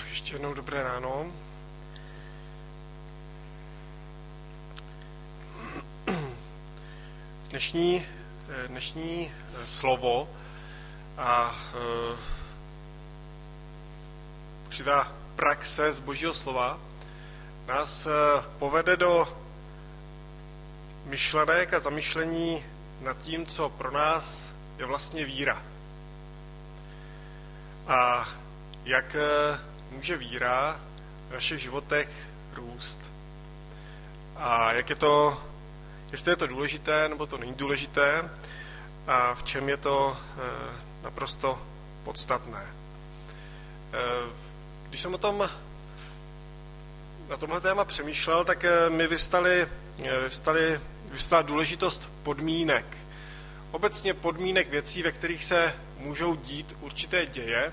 Ještě jednou dobré ráno. Dnešní slovo a určitá praxe z Božího slova nás povede do myšlenek a zamyšlení nad tím, co pro nás je vlastně víra. A jak může víra v našich životech růst. A jak je to, jestli je to důležité, nebo to není důležité, a v čem je to naprosto podstatné. Když jsem na tomhle téma přemýšlel, tak mi vyvstala důležitost podmínek. Obecně podmínek věcí, ve kterých se můžou dít určité děje.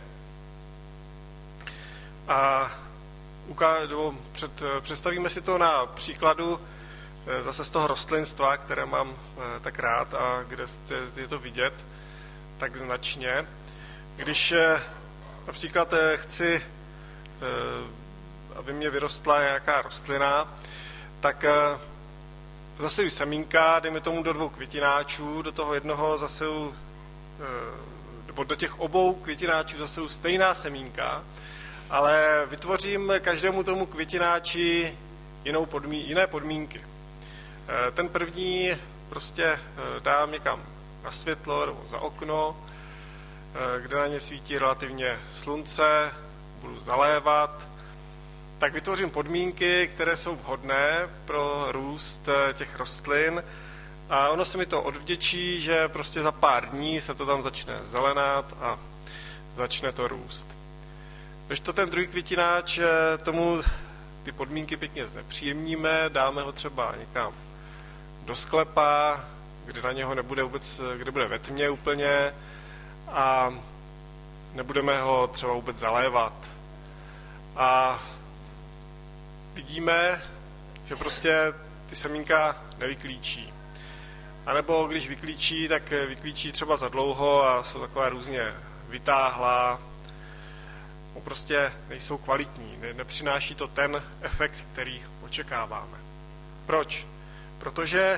A představíme si to na příkladu zase z toho rostlinstva, které mám tak rád a kde je to vidět tak značně. Když například chci, aby mě vyrostla nějaká rostlina, tak zaseju semínka, dejme tomu do 2 květináčů, do toho jednoho zaseju, nebo do těch obou květináčů zaseju stejná semínka, ale vytvořím každému tomu květináči jiné podmínky. Ten první prostě dám někam na světlo nebo za okno, kde na ně svítí relativně slunce, budu zalévat, tak vytvořím podmínky, které jsou vhodné pro růst těch rostlin a ono se mi to odvděčí, že prostě za pár dní se to tam začne zelenat a začne to růst. Když to ten druhý květináč, tomu ty podmínky pěkně znepříjemníme, dáme ho třeba někam do sklepa, kde na něho nebude vůbec, kde bude ve tmě úplně a nebudeme ho třeba vůbec zalévat. A vidíme, že prostě ty semínka nevyklíčí. A nebo když vyklíčí, tak vyklíčí třeba za dlouho a jsou taková různě vytáhlá, prostě nejsou kvalitní, nepřináší to ten efekt, který očekáváme. Proč? Protože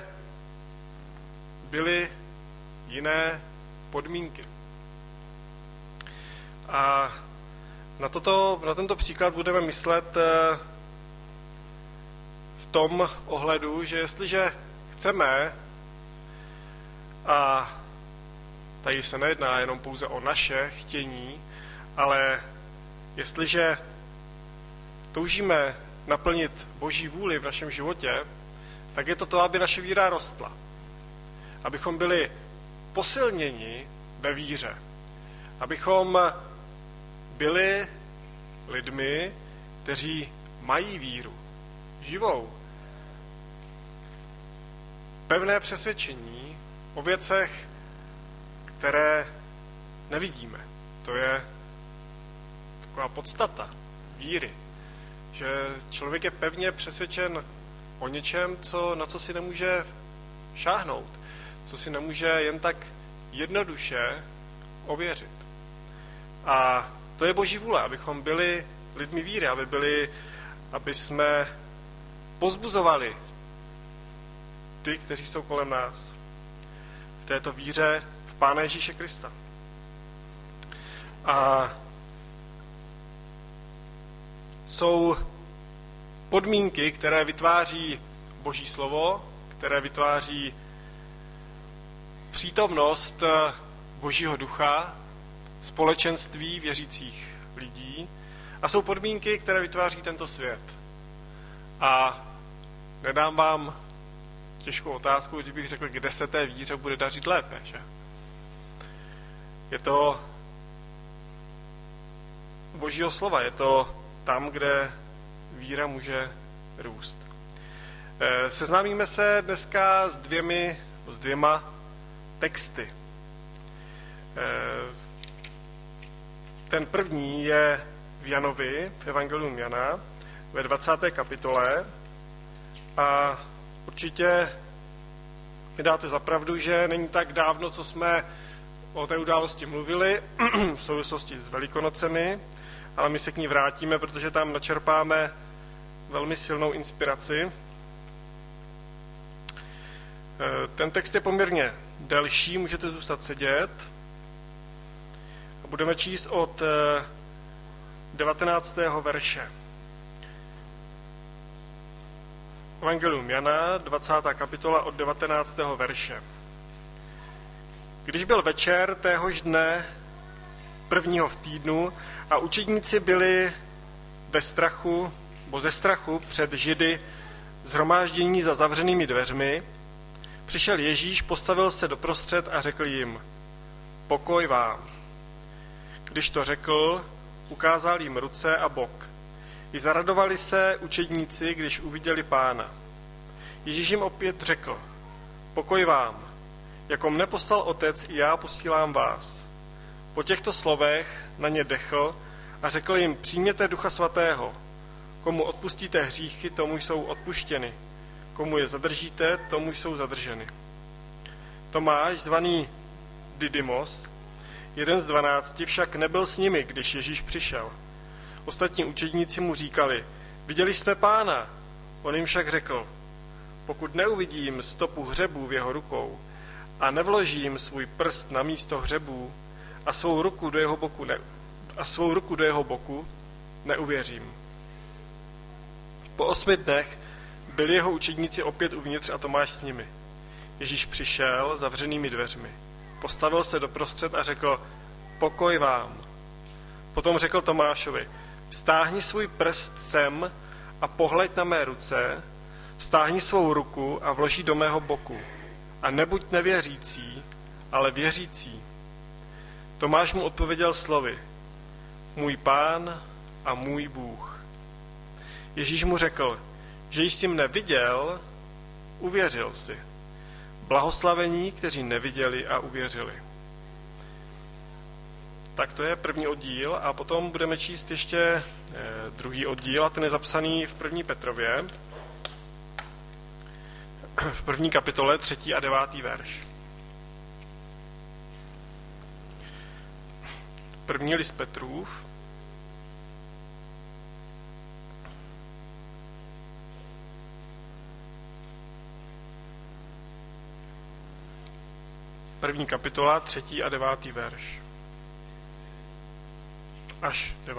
byly jiné podmínky. A na tento příklad budeme myslet v tom ohledu, že jestliže chceme, a tady se nejedná jenom pouze o naše chtění, ale jestliže toužíme naplnit Boží vůli v našem životě, tak je to, aby naše víra rostla. Abychom byli posilněni ve víře. Abychom byli lidmi, kteří mají víru. Živou. Pevné přesvědčení o věcech, které nevidíme. To je taková podstata víry. Že člověk je pevně přesvědčen o něčem, na co si nemůže šáhnout. Co si nemůže jen tak jednoduše ověřit. A to je Boží vůle, abychom byli lidmi víry, aby jsme pozbuzovali ty, kteří jsou kolem nás v této víře v Pána Ježíše Krista. A jsou podmínky, které vytváří Boží slovo, které vytváří přítomnost Božího ducha, společenství věřících lidí a jsou podmínky, které vytváří tento svět. A nedám vám těžkou otázku, když bych řekl, kde se té víře bude dařit lépe, že? Je to Božího slova, je to tam, kde víra může růst. Seznámíme se dneska s dvěma texty. Ten první je v Janovi, v Evangelium Jana, ve 20. kapitole a určitě mi dáte za pravdu, že není tak dávno, co jsme o té události mluvili v souvislosti s Velikonocemi ale my se k ní vrátíme, protože tam načerpáme velmi silnou inspiraci. Ten text je poměrně delší, můžete zůstat sedět. A budeme číst od 19. verše. Evangelium Jana, 20. kapitola od 19. verše. Když byl večer téhož dne, prvního v týdnu, a učedníci byli ze strachu před Židy shromáždění za zavřenými dveřmi, přišel Ježíš, postavil se doprostřed a řekl jim: Pokoj vám. Když to řekl, ukázal jim ruce a bok. I zaradovali se učedníci, když uviděli Pána. Ježíš jim opět řekl: Pokoj vám. Jako mne poslal Otec, i já posílám vás. Po těchto slovech na ně dechl a řekl jim: Přijměte Ducha Svatého. Komu odpustíte hříchy, tomu jsou odpuštěny. Komu je zadržíte, tomu jsou zadrženy. Tomáš, zvaný Didymos, jeden z 12, však nebyl s nimi, když Ježíš přišel. Ostatní učedníci mu říkali: Viděli jsme Pána. On jim však řekl: Pokud neuvidím stopu hřebů v jeho rukou a nevložím svůj prst na místo hřebů a svou ruku do jeho boku, neuvěřím. Po 8 dnech byli jeho učedníci opět uvnitř a Tomáš s nimi. Ježíš přišel zavřenými dveřmi. Postavil se doprostřed a řekl: Pokoj vám. Potom řekl Tomášovi: Vztáhni svůj prst sem a pohleď na mé ruce, vztáhni svou ruku a vloží do mého boku. A nebuď nevěřící, ale věřící. Tomáš mu odpověděl slovy: Můj Pán a můj Bůh. Ježíš mu řekl: Že jsi mne viděl, uvěřil jsi. Blahoslavení, kteří neviděli a uvěřili. Tak to je první oddíl a potom budeme číst ještě druhý oddíl a ten je zapsaný v 1. Petrově, v 1. kapitole 3. a 9. verš. První list Petrův, první kapitola, 3. a 9. verš. Až 9.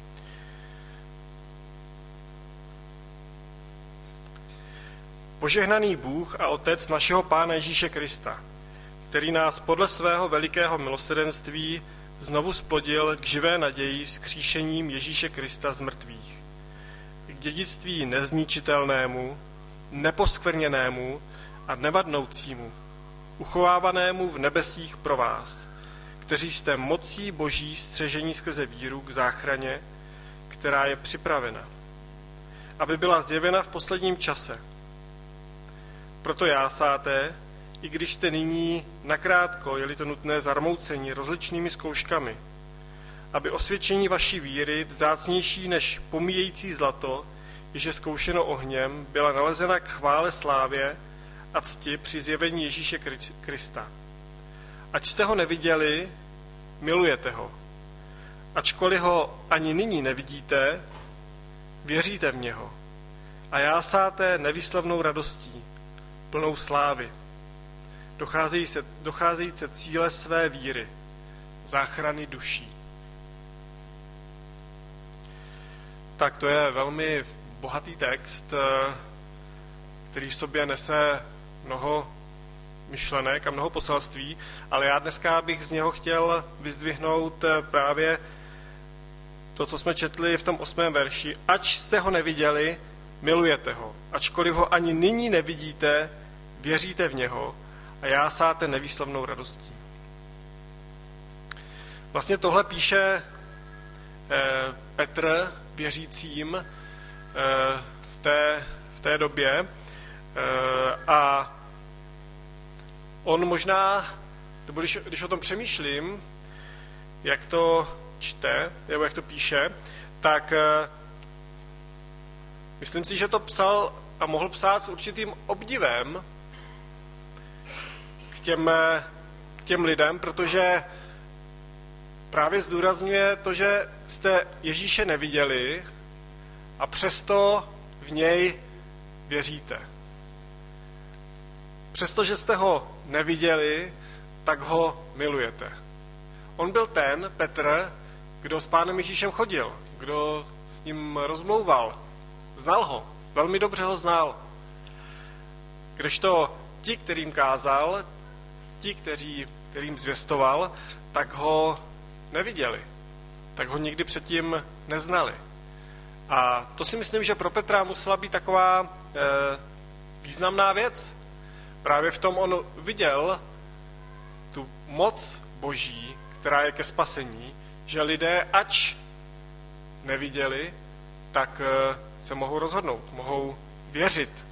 Požehnaný Bůh a Otec našeho Pána Ježíše Krista, který nás podle svého velikého milosrdenství znovu splodil k živé naději vzkříšením Ježíše Krista z mrtvých, k dědictví nezničitelnému, neposkvrněnému a nevadnoucímu, uchovávanému v nebesích pro vás, kteří jste mocí Boží střežení skrze víru k záchraně, která je připravena, aby byla zjevena v posledním čase. Proto jásáte, i když jste nyní nakrátko, je-li to nutné, zarmouceni rozličnými zkouškami, aby osvědčení vaší víry, vzácnější než pomíjející zlato, jež je zkoušeno ohněm, byla nalezena k chvále, slávě a cti při zjevení Ježíše Krista. Ať jste ho neviděli, milujete ho. Ačkoliv ho ani nyní nevidíte, věříte v něho a jásáte nevýslovnou radostí, plnou slávy, docházejíce cíle své víry, záchrany duší. Tak to je velmi bohatý text, který v sobě nese mnoho myšlenek a mnoho poselství, ale já dneska bych z něho chtěl vyzdvihnout právě to, co jsme četli v tom 8. verši. Ač jste ho neviděli, milujete ho. Ačkoliv ho ani nyní nevidíte, věříte v něho a jásáte nevýslovnou radostí. Vlastně tohle píše Petr věřícím v té době a on možná, nebo když o tom přemýšlím, jak to čte, nebo jak to píše, tak myslím si, že to psal a mohl psát s určitým obdivem k těm lidem, protože právě zdůrazňuje to, že jste Ježíše neviděli a přesto v něj věříte. Přestože jste ho neviděli, tak ho milujete. On byl ten, Petr, kdo s Pánem Ježíšem chodil, kdo s ním rozmlouval, znal ho, velmi dobře ho znal. Kdežto ti, kterým kázal, ti, kterým zvěstoval, tak ho neviděli, tak ho nikdy předtím neznali. A to si myslím, že pro Petra musela být taková významná věc. Právě v tom on viděl tu moc Boží, která je ke spasení, že lidé, ač neviděli, tak se mohou rozhodnout, mohou věřit.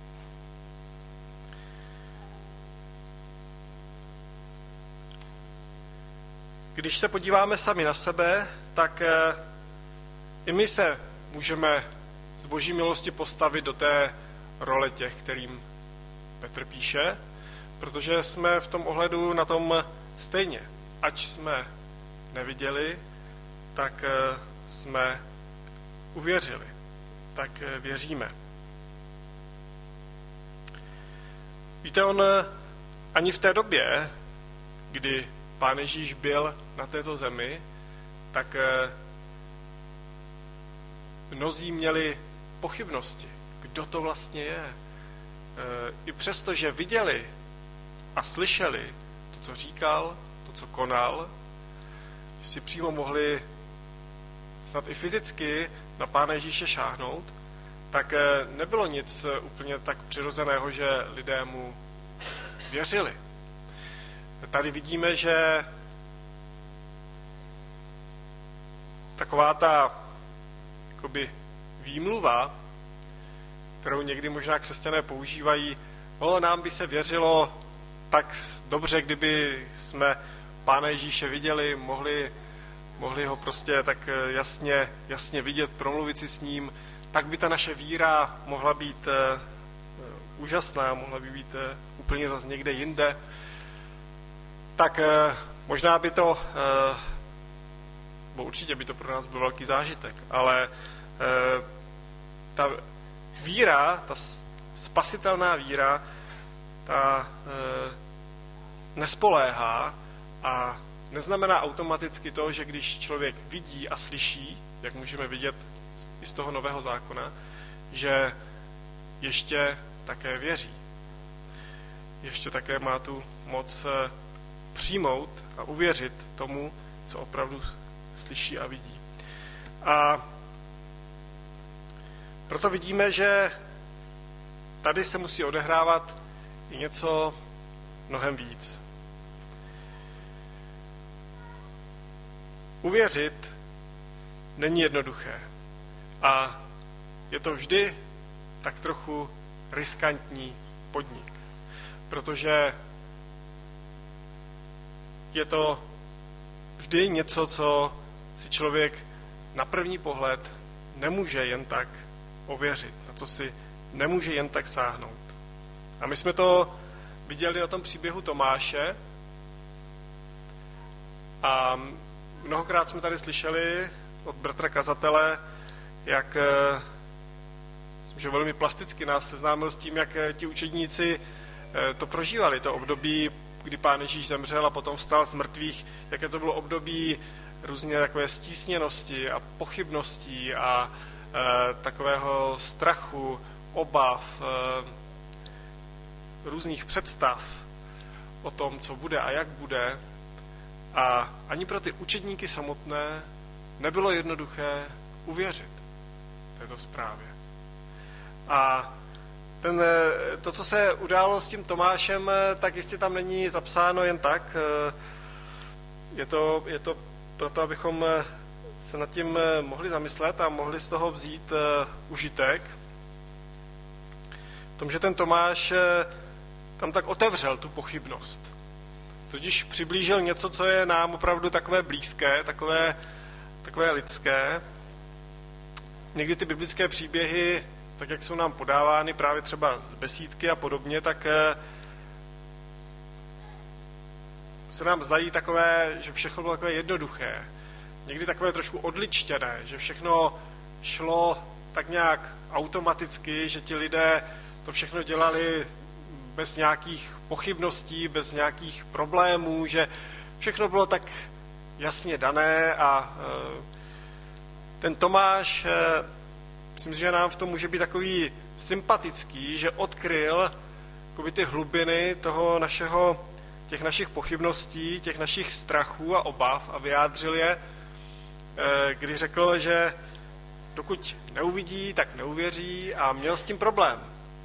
Když se podíváme sami na sebe, tak i my se můžeme z Boží milosti postavit do té role těch, kterým Petr píše, protože jsme v tom ohledu na tom stejně. Ač jsme neviděli, tak jsme uvěřili, tak věříme. Víte, on ani v té době, kdy Pán Ježíš byl na této zemi, tak mnozí měli pochybnosti, kdo to vlastně je. I přesto, že viděli a slyšeli to, co říkal, to, co konal, že si přímo mohli snad i fyzicky na Pána Ježíše šáhnout, tak nebylo nic úplně tak přirozeného, že lidé mu věřili. Tady vidíme, že taková ta jakoby výmluva, kterou někdy možná křesťané používají, nám by se věřilo tak dobře, kdyby jsme Pána Ježíše viděli, mohli ho prostě tak jasně vidět, promluvit si s ním, tak by ta naše víra mohla být úžasná, mohla by být úplně zase někde jinde. Tak možná by to, bo určitě by to pro nás byl velký zážitek, ale ta víra, ta spasitelná víra, ta nespoléhá a neznamená automaticky to, že když člověk vidí a slyší, jak můžeme vidět i z toho Nového zákona, že ještě také věří. Ještě také má tu moc přijmout a uvěřit tomu, co opravdu slyší a vidí. A proto vidíme, že tady se musí odehrávat i něco mnohem víc. Uvěřit není jednoduché a je to vždy tak trochu riskantní podnik, protože je to vždy něco, co si člověk na první pohled nemůže jen tak ověřit, na co si nemůže jen tak sáhnout. A my jsme to viděli na tom příběhu Tomáše a mnohokrát jsme tady slyšeli od bratra kazatele, jak myslím, že velmi plasticky nás seznámil s tím, jak ti učedníci to prožívali, to období, kdy Pán Ježíš zemřel a potom vstal z mrtvých, jaké to bylo období různě takové stísněnosti a pochybností a takového strachu, obav, různých představ o tom, co bude a jak bude. A ani pro ty učedníky samotné nebylo jednoduché uvěřit této zprávě. A to, co se událo s tím Tomášem, tak jistě tam není zapsáno jen tak. Je to proto, abychom se nad tím mohli zamyslet a mohli z toho vzít užitek. V tom, že ten Tomáš tam tak otevřel tu pochybnost. Tudíž přiblížil něco, co je nám opravdu takové blízké, takové lidské. Někdy ty biblické příběhy, tak jak jsou nám podávány právě třeba z besídky a podobně, tak se nám zdají takové, že všechno bylo takové jednoduché. někdy takové trošku odličtěné, že všechno šlo tak nějak automaticky, že ti lidé to všechno dělali bez nějakých pochybností, bez nějakých problémů, že všechno bylo tak jasně dané a ten Tomáš, myslím, že nám v tom může být takový sympatický, že odkryl ty hlubiny toho těch našich pochybností, těch našich strachů a obav a vyjádřil je, kdy řekl, že dokud neuvidí, tak neuvěří a měl s tím problém.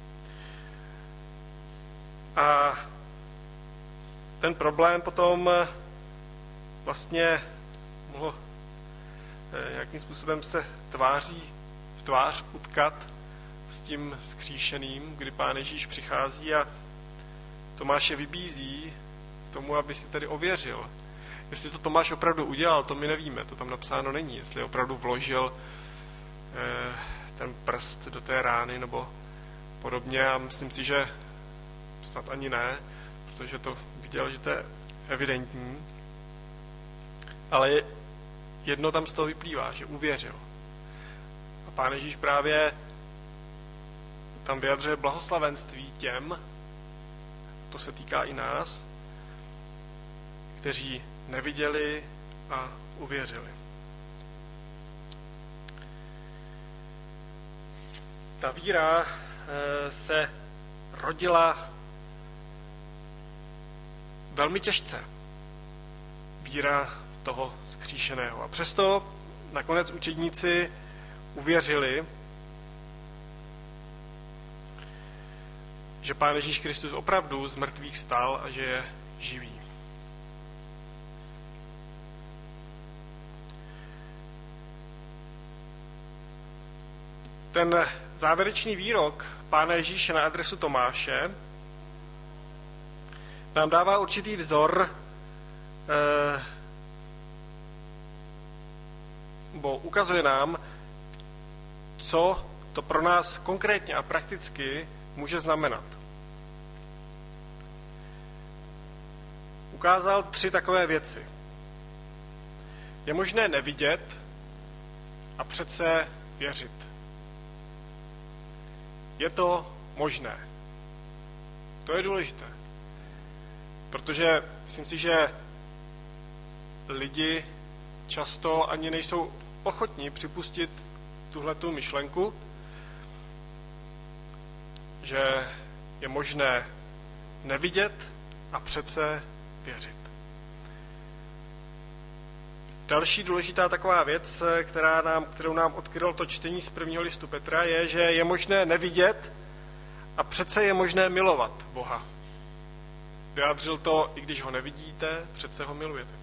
A ten problém potom vlastně mohl nějakým způsobem se tváří v tvář utkat s tím vzkříšeným, kdy Pán Ježíš přichází a Tomáše vybízí k tomu, aby si tedy ověřil. Jestli to Tomáš opravdu udělal, to my nevíme, to tam napsáno není. Jestli opravdu vložil ten prst do té rány nebo podobně a myslím si, že snad ani ne, protože to viděl, že to je evidentní. Ale jedno tam z toho vyplývá, že uvěřil. A Pán Ježíš právě tam vyjadřuje blahoslavenství těm, to se týká i nás, kteří neviděli a uvěřili. Ta víra se rodila velmi těžce. Víra toho vzkříšeného. A přesto nakonec učedníci uvěřili, že Pán Ježíš Kristus opravdu z mrtvých vstal a že je živý. Ten závěrečný výrok Pána Ježíše na adresu Tomáše nám dává určitý vzor, bo ukazuje nám, co to pro nás konkrétně a prakticky může znamenat. Ukázal 3 takové věci. Je možné nevidět a přece věřit. Je to možné. To je důležité. Protože myslím si, že lidi často ani nejsou ochotní připustit tuhletu myšlenku, že je možné nevidět a přece věřit. Další důležitá taková věc, kterou nám odkrylo to čtení z 1. listu Petra, je, že je možné nevidět a přece je možné milovat Boha. Vyjádřil to, i když ho nevidíte, přece ho milujete.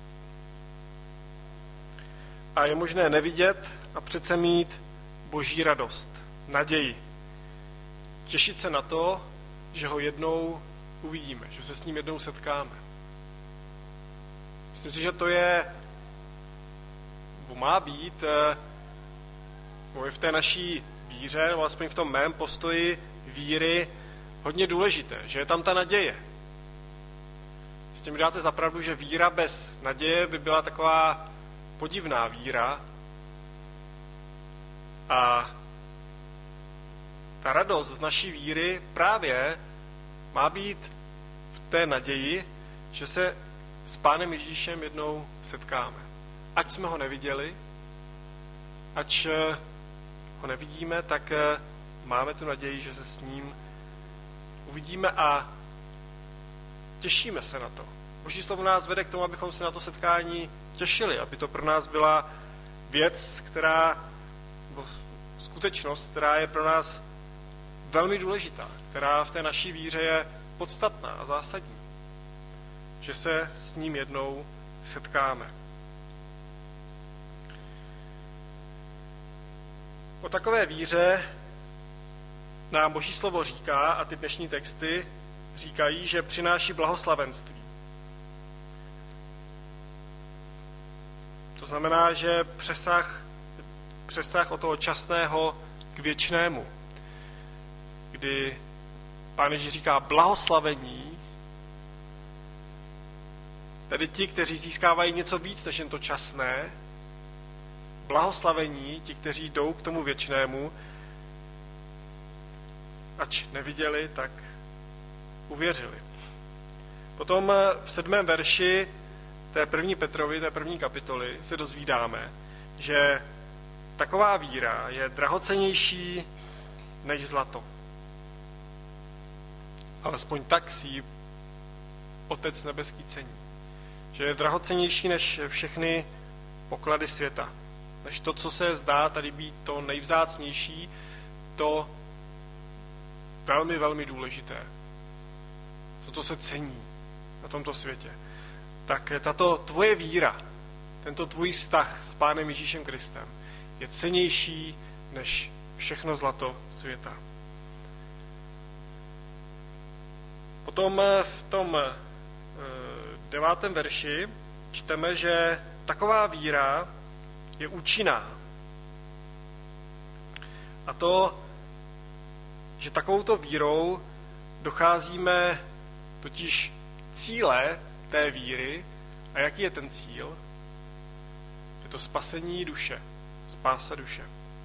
A je možné nevidět a přece mít boží radost, naději. Těšit se na to, že ho jednou uvidíme, že se s ním jednou setkáme. Myslím si, že to je, nebo má být, nebo je v té naší víře, nebo aspoň v tom mém postoji víry hodně důležité, že je tam ta naděje. S tím dáte za pravdu, že víra bez naděje by byla taková podivná víra a ta radost z naší víry právě má být v té naději, že se s Pánem Ježíšem jednou setkáme. Ať jsme ho neviděli, ať ho nevidíme, tak máme tu naději, že se s ním uvidíme a těšíme se na to. Boží slovo nás vede k tomu, abychom se na to setkání těšili, aby to pro nás byla věc, nebo skutečnost, která je pro nás velmi důležitá, která v té naší víře je podstatná a zásadní. Že se s ním jednou setkáme. O takové víře nám Boží slovo říká, a ty dnešní texty říkají, že přináší blahoslavenství. To znamená, že přesah od toho časného k věčnému, kdy Pán Ježíš říká blahoslavení, tedy ti, kteří získávají něco víc než jen to časné, blahoslavení ti, kteří jdou k tomu věčnému, ač neviděli, tak uvěřili. Potom v 7. verši té 1. Petrovy, té 1. kapitoly se dozvídáme, že taková víra je drahocennější než zlato. Alespoň tak si ji Otec nebeský cení. Že je drahocennější než všechny poklady světa. Než to, co se zdá tady být to nejvzácnější, to velmi, velmi důležité. To se cení na tomto světě. Tak tato tvoje víra, tento tvůj vztah s Pánem Ježíšem Kristem je cennější než všechno zlato světa. Potom v tom 9. verši čteme, že taková víra je účinná. A to, že takovouto vírou docházíme totiž cíle té víry. A jaký je ten cíl? Je to spasení duše, spása duše.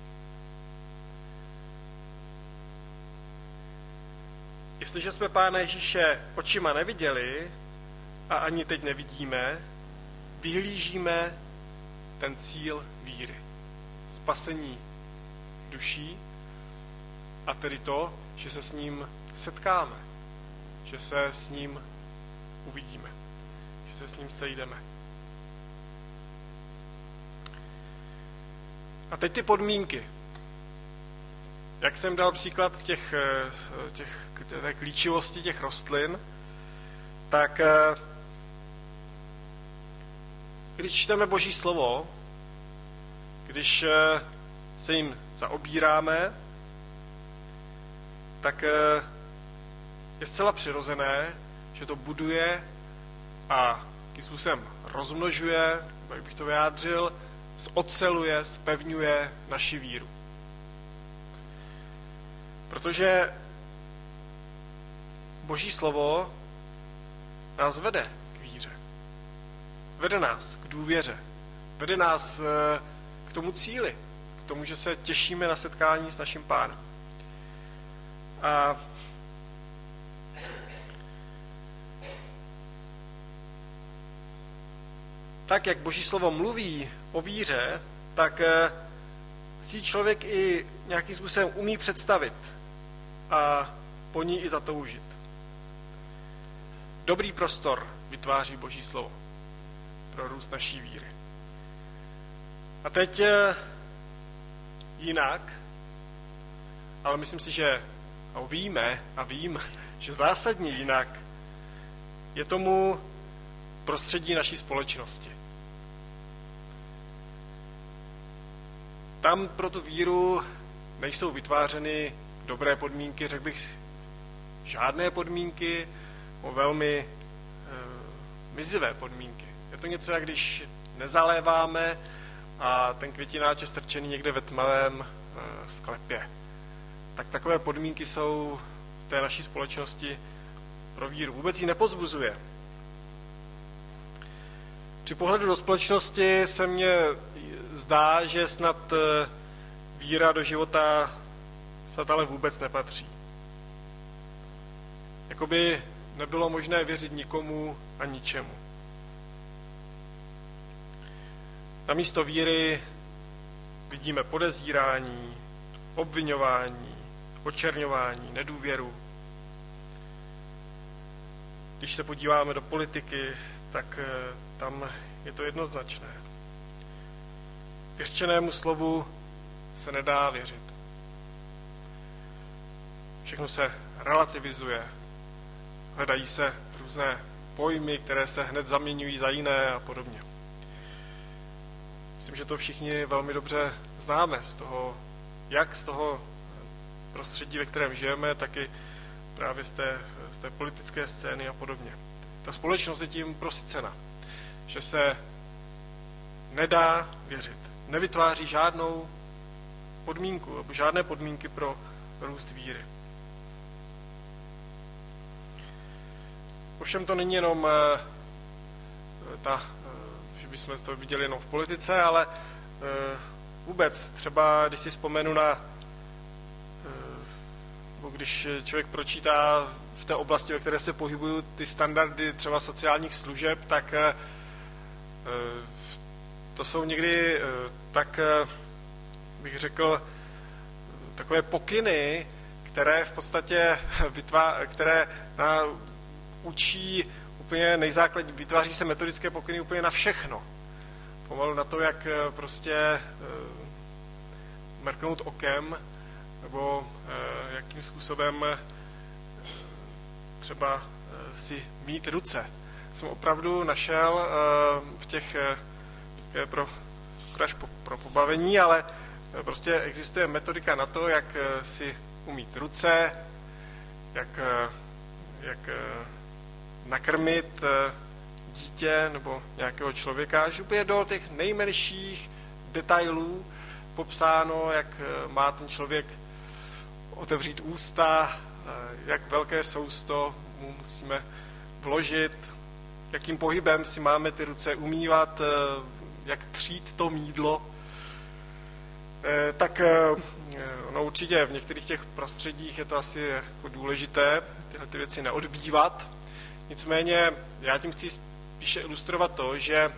Jestliže jsme Pána Ježíše očima neviděli a ani teď nevidíme, vyhlížíme ten cíl víry. Spasení duší a tedy to, že se s ním setkáme, že se s ním uvidíme, že se s ním sejdeme. A teď ty podmínky. Jak jsem dal příklad té klíčivosti těch rostlin, tak když čteme Boží slovo, když se jim zaobíráme, tak je zcela přirozené, že to buduje a tím způsobem rozmnožuje, jak bych to vyjádřil, zoceluje, zpevňuje naši víru. Protože Boží slovo nás vede k víře. Vede nás k důvěře. Vede nás k tomu cíli. K tomu, že se těšíme na setkání s naším Pánem. A tak, jak Boží slovo mluví o víře, tak si člověk i nějakým způsobem umí představit a po ní i zatoužit. Dobrý prostor vytváří Boží slovo pro růst naší víry. A teď jinak, ale myslím si, že vím, že zásadně jinak je tomu prostředí naší společnosti. Tam pro tu víru nejsou vytvářeny dobré podmínky, řekl bych žádné podmínky, o velmi mizivé podmínky. Je to něco, jak když nezaléváme a ten květináč je strčený někde ve tmavém sklepě. Tak takové podmínky jsou v té naší společnosti pro víru. Vůbec ji nepozbuzuje. Při pohledu do společnosti se mně zdá, že snad víra do života snad ale vůbec nepatří. Jakoby nebylo možné věřit nikomu a ničemu. Namísto víry vidíme podezírání, obviňování, očerňování, nedůvěru. Když se podíváme do politiky, tak tam je to jednoznačné. Vyřčenému slovu se nedá věřit. Všechno se relativizuje. Hledají se různé pojmy, které se hned zaměňují za jiné a podobně. Myslím, že to všichni velmi dobře známe z toho prostředí, ve kterém žijeme, tak i právě z té politické scény a podobně. Ta společnost je tím prosycena, že se nedá věřit. Nevytváří žádnou podmínku, nebo žádné podmínky pro růst víry. Ovšem to není jenom že bychom to viděli jenom v politice, ale vůbec třeba, když si vzpomenu na, když člověk pročítá v té oblasti, ve které se pohybují ty standardy třeba sociálních služeb, tak to jsou někdy tak, bych řekl, takové pokyny, které v podstatě které učí úplně nejzákladní, vytváří se metodické pokyny úplně na všechno. Pomalu na to, jak prostě mrknout okem, nebo jakým způsobem třeba si mít ruce. Jsem opravdu našel v těch pro pobavení, ale prostě existuje metodika na to, jak si umýt ruce, jak nakrmit dítě nebo nějakého člověka, až úplně do těch nejmenších detailů popsáno, jak má ten člověk otevřít ústa, jak velké sousto mu musíme vložit, jakým pohybem si máme ty ruce umývat, jak třít to mýdlo. Tak no určitě v některých těch prostředích je to asi jako důležité tyhle ty věci neodbývat. Nicméně já tím chci spíše ilustrovat to, že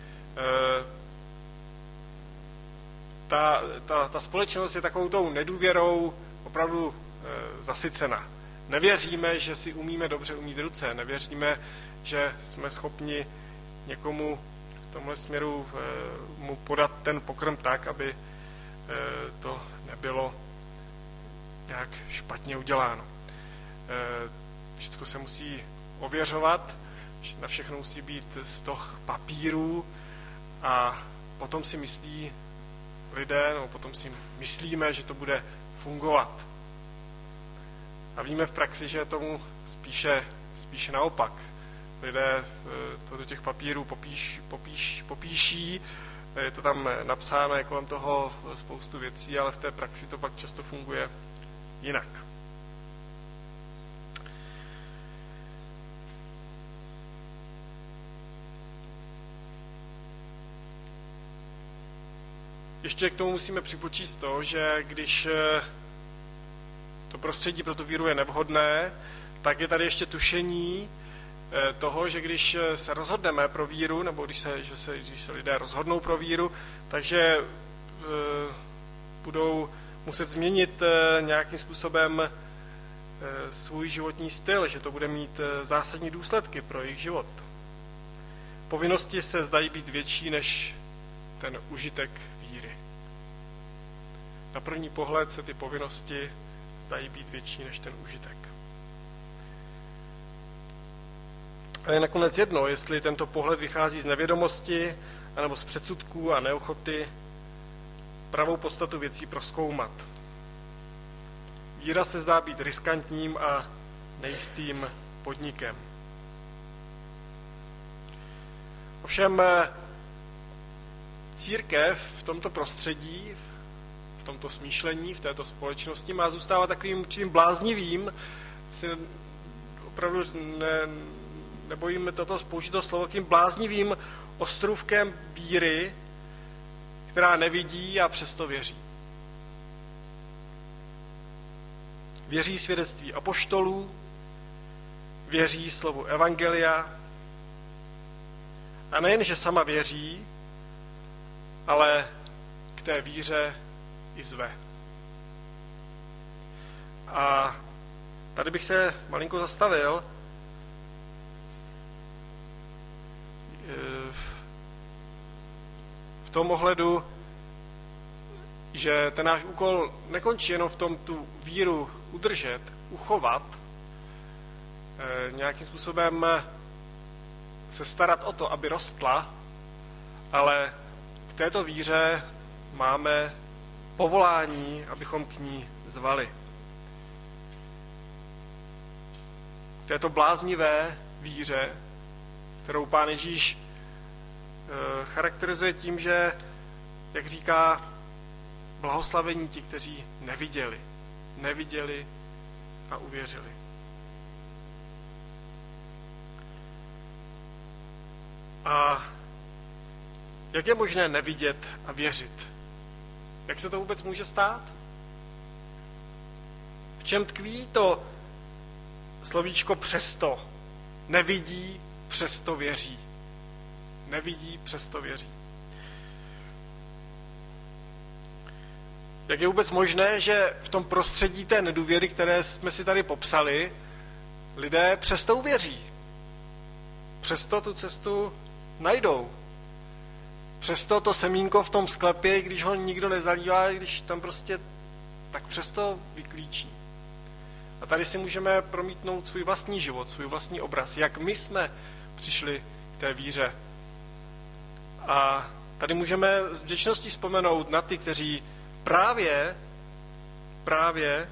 ta společnost je takovou tou nedůvěrou opravdu zasycena. Nevěříme, že si umíme dobře umýt ruce, nevěříme, že jsme schopni někomu v tomhle směru mu podat ten pokrm tak, aby to nebylo nějak špatně uděláno. Všechno se musí ověřovat, na všechno musí být stoh papírů a potom si myslí lidé, no potom si myslíme, že to bude fungovat. A víme v praxi, že je tomu spíše naopak. Lidé to do těch papírů popíší, je to tam napsáno, je kolem toho spoustu věcí, ale v té praxi to pak často funguje jinak. Ještě k tomu musíme připočíst to, že když to prostředí pro tu víru je nevhodné, tak je tady ještě tušení toho, že když se rozhodneme pro víru, nebo když se lidé rozhodnou pro víru, takže budou muset změnit nějakým způsobem svůj životní styl, že to bude mít zásadní důsledky pro jejich život. Povinnosti se zdají být větší než ten užitek víry. Na první pohled se ty povinnosti zdají být větší než ten užitek. A je nakonec jedno, jestli tento pohled vychází z nevědomosti, anebo z předsudků a neochoty pravou podstatu věcí prozkoumat. Víra se zdá být riskantním a nejistým podnikem. Ovšem církev v tomto prostředí, v tomto smýšlení, v této společnosti má zůstávat takovým určitým bláznivým, si opravdu nebojíme toto použít to slovo, takovým bláznivým ostrůvkem víry, která nevidí a přesto věří. Věří svědectví apoštolů, věří slovu evangelia a nejen, že sama věří, ale k té víře i zve. A tady bych se malinko zastavil. V tom ohledu, že ten náš úkol nekončí jenom v tom tu víru udržet, uchovat, nějakým způsobem se starat o to, aby rostla, ale k této víře máme povolání, abychom k ní zvali. K této bláznivé víře, kterou Pán Ježíš charakterizuje tím, že, jak říká, blahoslavení ti, kteří neviděli a uvěřili. A Jak je možné nevidět a věřit? Jak se to vůbec může stát? V čem tkví to slovíčko přesto? Nevidí, přesto věří. Nevidí, přesto věří. Jak je vůbec možné, že v tom prostředí té nedůvěry, které jsme si tady popsali, lidé přesto uvěří? Přesto tu cestu najdou. Přesto to semínko v tom sklepě, když ho nikdo nezalívá, když tam prostě, tak přesto vyklíčí. A tady si můžeme promítnout svůj vlastní život, svůj vlastní obraz, jak my jsme přišli k té víře. A tady můžeme s vděčností vzpomenout na ty, kteří právě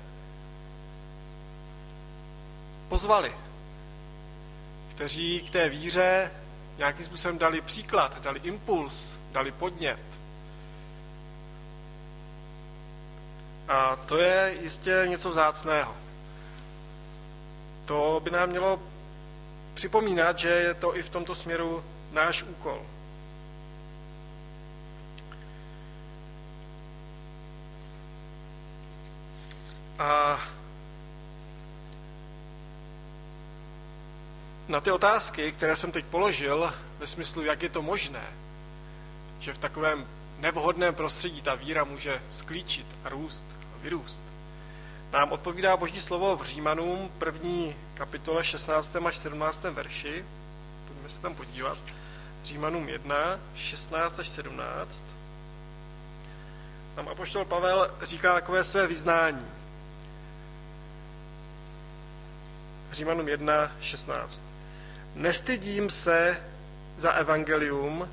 pozvali, kteří k té víře nějakým způsobem dali příklad, dali impuls, dali podnět. A to je jistě něco vzácného. To by nám mělo připomínat, že je to i v tomto směru náš úkol. A na ty otázky, které jsem teď položil, ve smyslu, jak je to možné, že v takovém nevhodném prostředí ta víra může sklíčit a růst a vyrůst, nám odpovídá Boží slovo v Římanům 1. kapitole 16. až 17. verši. Pojďme se tam podívat. Římanům 1, 16 až 17. Tam apoštol Pavel říká takové své vyznání. Římanům 1, 16. Nestydím se za evangelium,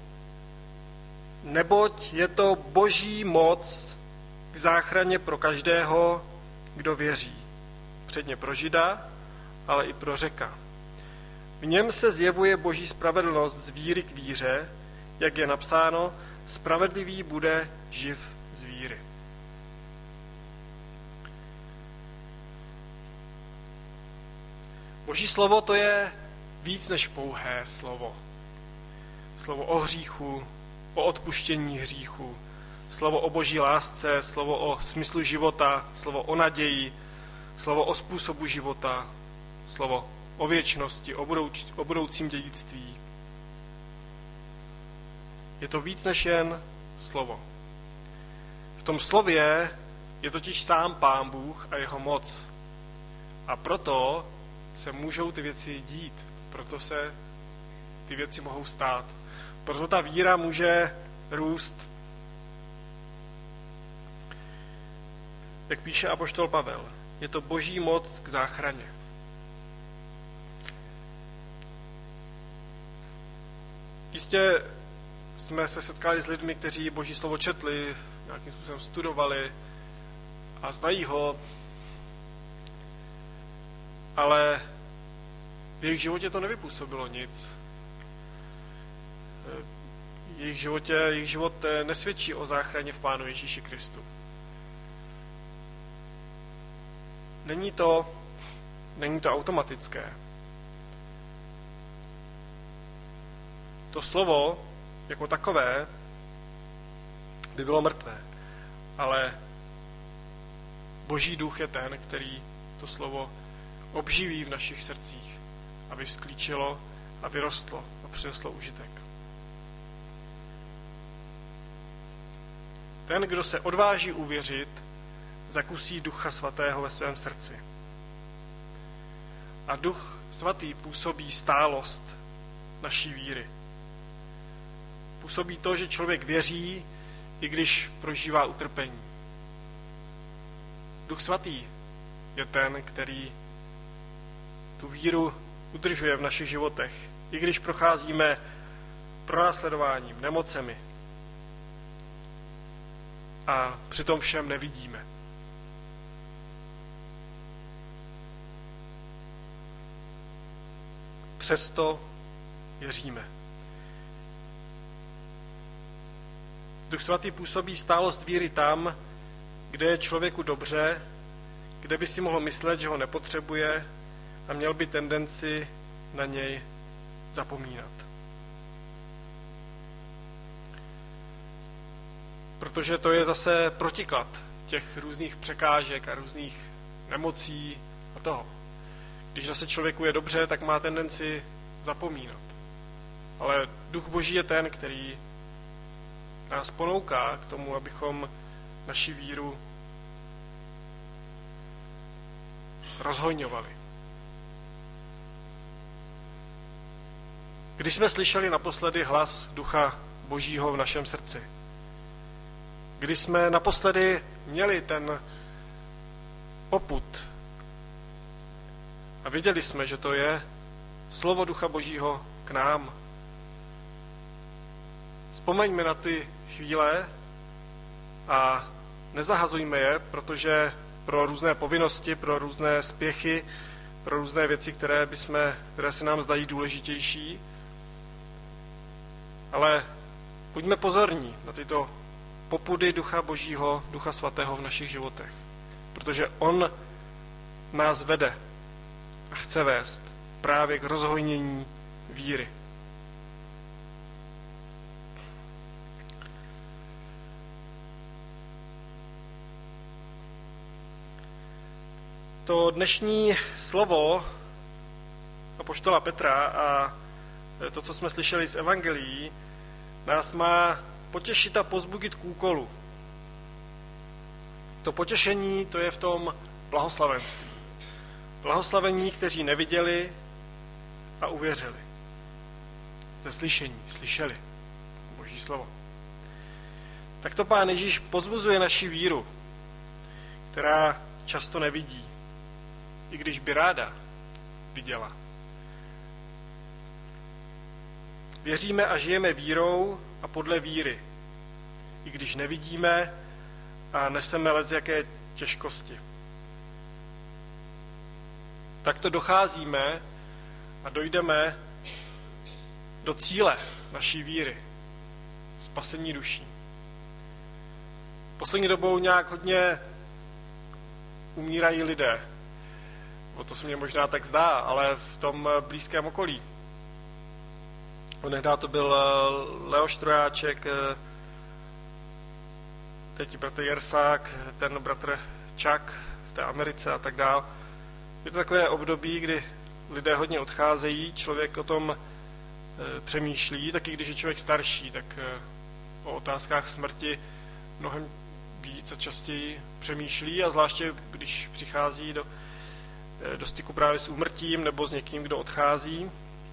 neboť je to Boží moc k záchraně pro každého, kdo věří. Předně pro Žida, ale i pro Řeka. V něm se zjevuje Boží spravedlnost z víry k víře, jak je napsáno, spravedlivý bude živ z víry. Boží slovo to je víc než pouhé slovo. Slovo o hříchu, o odpuštění hříchu, slovo o Boží lásce, slovo o smyslu života, slovo o naději, slovo o způsobu života, slovo o věčnosti, o budoucím dědictví. Je to víc než jen slovo. V tom slově je totiž sám Pán Bůh a jeho moc. A proto se můžou ty věci dít, proto se ty věci mohou stát. Proto ta víra může růst. Jak píše apoštol Pavel, je to Boží moc k záchraně. Jistě jsme se setkali s lidmi, kteří Boží slovo četli, nějakým způsobem studovali a znají ho, ale v jejich životě to nevypůsobilo nic. Jejich život nesvědčí o záchraně v Pánu Ježíši Kristu. Není to automatické. To slovo jako takové by bylo mrtvé, ale Boží duch je ten, který to slovo obživí v našich srdcích, aby vzklíčilo a vyrostlo a přineslo užitek. Ten, kdo se odváží uvěřit, zakusí Ducha Svatého ve svém srdci. A Duch Svatý působí stálost naší víry. Působí to, že člověk věří, i když prožívá utrpení. Duch Svatý je ten, který tu víru udržuje v našich životech, i když procházíme pronásledováním, nemocemi. A přitom všem nevidíme. Přesto věříme. Duch Svatý působí stálost víry tam, kde je člověku dobře, kde by si mohl myslet, že ho nepotřebuje a měl by tendenci na něj zapomínat. protože to je zase protiklad těch různých překážek a různých nemocí a toho. Když zase člověku je dobře, tak má tendenci zapomínat. Ale Duch Boží je ten, který nás ponouká k tomu, abychom naši víru rozhojňovali. Když jsme slyšeli naposledy hlas Ducha Božího v našem srdci? Když jsme naposledy měli ten popud a věděli jsme, že to je slovo Ducha Božího k nám? Vzpomeňme na ty chvíle a nezahazujme je, protože pro různé povinnosti, pro různé spěchy, pro různé věci, které se nám zdají důležitější. Ale buďme pozorní na tyto popudy Ducha Božího, Ducha Svatého v našich životech. Protože on nás vede a chce vést právě k rozhojnění víry. To dnešní slovo apoštola Petra a to, co jsme slyšeli z evangelií, nás má potěšit a pozbudit k úkolu. To potěšení, to je v tom blahoslavenství. Blahoslavení, kteří neviděli a uvěřili. Ze slyšení, slyšeli Boží slovo. Tak to Pán Ježíš pozbuzuje naši víru, která často nevidí, i když by ráda viděla. Věříme a žijeme vírou a podle víry, i když nevidíme a neseme leckjaké těžkosti. Takto docházíme a dojdeme do cíle naší víry, spasení duší. Poslední dobou nějak hodně umírají lidé. To se mně možná tak zdá, ale v tom blízkém okolí. Onehdá to byl Leoš Trojáček, teď bratr Jersák, ten bratr Čak v té Americe a tak dál. Je to takové období, kdy lidé hodně odcházejí, člověk o tom přemýšlí, taky když je člověk starší, tak o otázkách smrti mnohem víc a častěji přemýšlí a zvláště když přichází do styku právě s úmrtím nebo s někým, kdo odchází.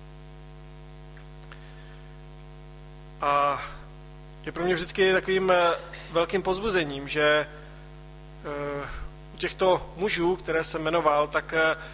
A je pro mě vždycky takovým velkým povzbuzením, že u těchto mužů, které jsem jmenoval, tak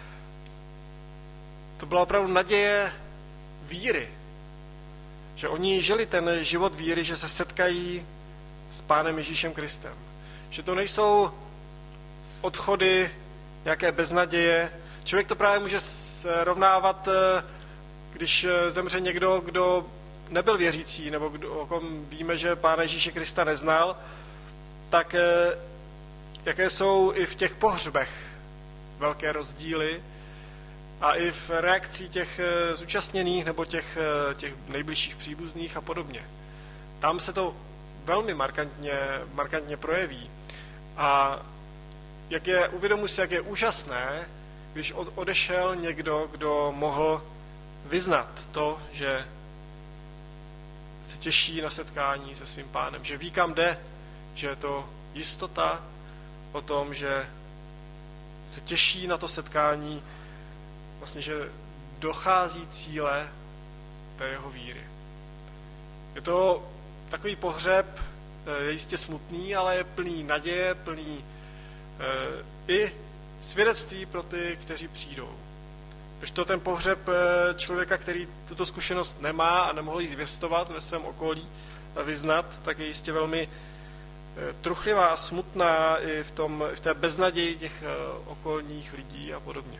to byla opravdu naděje víry. Že oni žili ten život víry, že se setkají s Pánem Ježíšem Kristem. Že to nejsou odchody, nějaké beznaděje. Člověk to právě může srovnávat, když zemře někdo, kdo nebyl věřící, nebo o kom víme, že Pána Ježíše Krista neznal, tak jaké jsou i v těch pohřbech velké rozdíly a i v reakci těch zúčastněných nebo těch nejbližších příbuzných a podobně. Tam se to velmi markantně projeví. A uvědomuji si, jak je úžasné, když odešel někdo, kdo mohl vyznat to, že se těší na setkání se svým Pánem, že ví, kam jde, že je to jistota o tom, že se těší na to setkání, vlastně, že dochází cíle té jeho víry. Je to takový pohřeb, je jistě smutný, ale je plný naděje, plný i svědectví pro ty, kteří přijdou. Když to ten pohřeb člověka, který tuto zkušenost nemá a nemohl ji zvěstovat ve svém okolí a vyznat, tak je jistě velmi truchlivá a smutná i v té beznaději těch okolních lidí a podobně.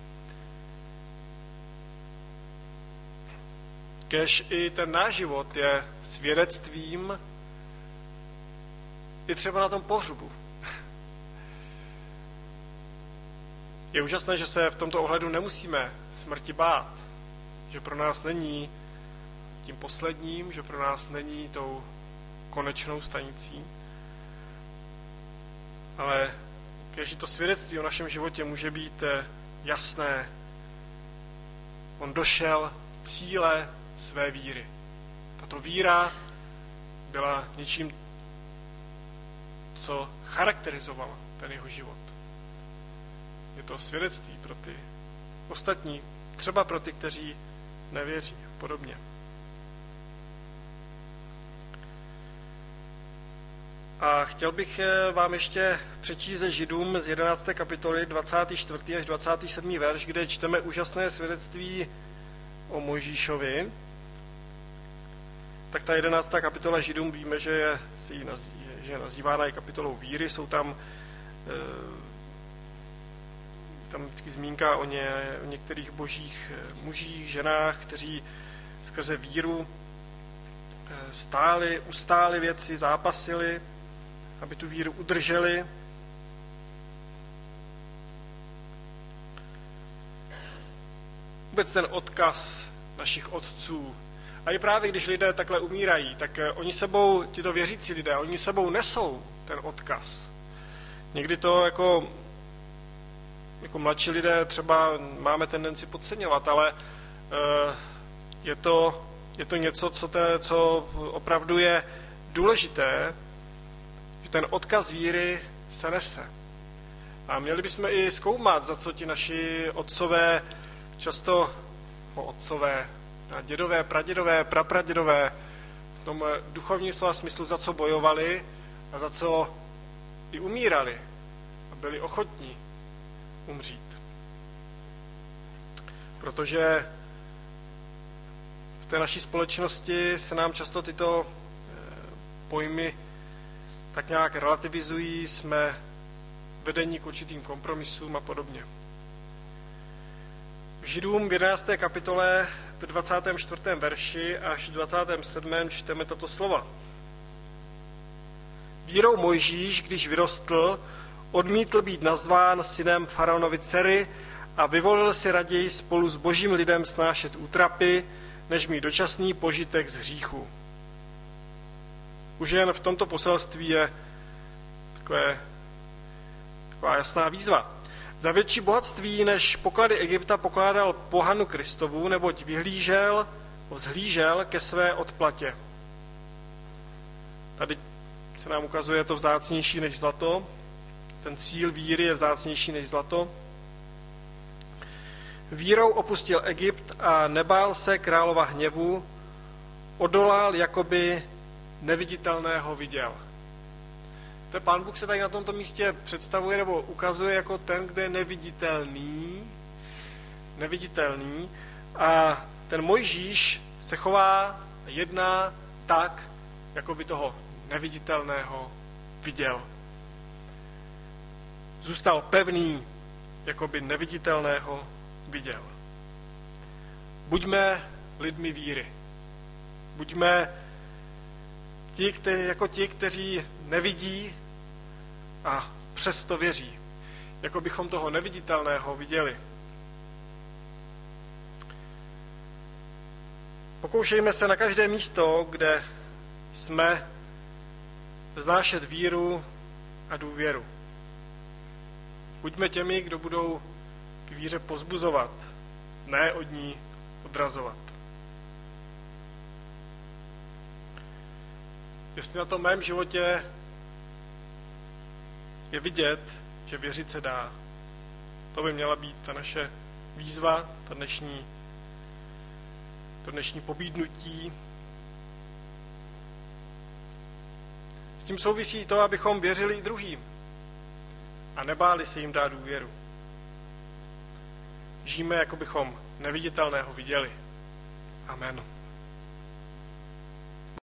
Kéž i ten náš život je svědectvím i třeba na tom pohřbu. Je úžasné, že se v tomto ohledu nemusíme smrti bát, že pro nás není tím posledním, že pro nás není tou konečnou stanicí, ale keďže to svědectví o našem životě může být jasné. On došel cíle své víry. Tato víra byla něčím, co charakterizovalo ten jeho život. Je to svědectví pro ty ostatní, třeba pro ty, kteří nevěří a podobně. A chtěl bych vám ještě přečíst ze Židům z 11. kapitoly 24. až 27. verš, kde čteme úžasné svědectví o Mojžíšovi. Tak ta 11. kapitola Židům víme, že je nazývána i kapitolou víry. Jsou tam vždycky zmínka o některých božích mužích, ženách, kteří skrze víru ustáli věci, zápasili, aby tu víru udrželi. Vůbec ten odkaz našich otců. A i právě když lidé takhle umírají, tak oni sebou, tito věřící lidé, oni sebou nesou ten odkaz. Někdy to jako mladší lidé třeba máme tendenci podceňovat, ale je to něco, co opravdu je důležité, že ten odkaz víry se nese. A měli bychom i zkoumat, za co ti naši otcové, často otcové, dědové, pradědové, prapradědové, v tom duchovním slova smyslu, za co bojovali a za co i umírali a byli ochotní umřít. Protože v té naší společnosti se nám často tyto pojmy tak nějak relativizují, jsme vedení k určitým kompromisům a podobně. V Židům v 11. kapitole v 24. verši až 27. čteme tato slova. Vírou Mojžíš, když vyrostl, odmítl být nazván synem faraonovy dcery a vyvolil si raději spolu s božím lidem snášet útrapy, než mít dočasný požitek z hříchu. Už jen v tomto poselství je taková jasná výzva. Za větší bohatství než poklady Egypta pokládal pohanu Kristovu, neboť vzhlížel ke své odplatě. Tady se nám ukazuje to vzácnější než zlato. Ten cíl víry je vzácnější než zlato. Vírou opustil Egypt a nebál se králova hněvu, odolal, jakoby neviditelného viděl. To Pán Bůh se tady na tomto místě představuje nebo ukazuje jako ten, kde je neviditelný a ten Mojžíš se chová, jedná tak, jako by toho neviditelného viděl. Zůstal pevný, jako by neviditelného viděl. Buďme lidmi víry. Buďme ti, kteří nevidí a přesto věří. Jako bychom toho neviditelného viděli. Pokoušejme se na každé místo, kde jsme, vznášet víru a důvěru. Buďme těmi, kdo budou k víře pozbuzovat, ne od ní odrazovat. Jestli na tom mém životě je vidět, že věřit se dá, to by měla být ta naše výzva, to dnešní pobídnutí. S tím souvisí to, abychom věřili i druhým a nebáli se jim dát důvěru. Žijeme, jako bychom neviditelného viděli. Amen.